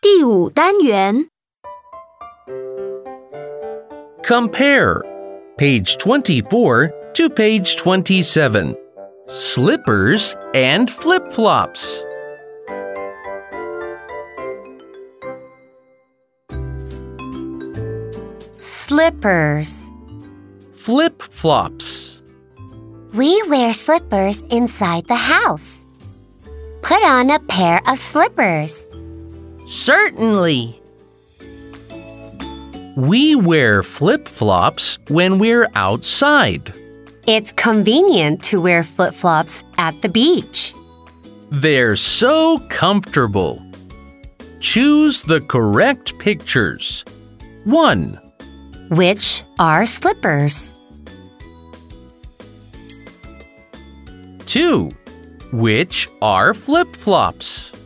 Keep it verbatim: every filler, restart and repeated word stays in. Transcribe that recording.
第五单元 Compare page twenty-four to page twenty-seven. Slippers and flip-flops. Slippers. Flip-flops. We wear slippers inside the house. Put on a pair of slippers. Certainly. We wear flip-flops when we're outside. It's convenient to wear flip-flops at the beach. They're so comfortable. Choose the correct pictures. one. Which are slippers? two. Which are flip-flops?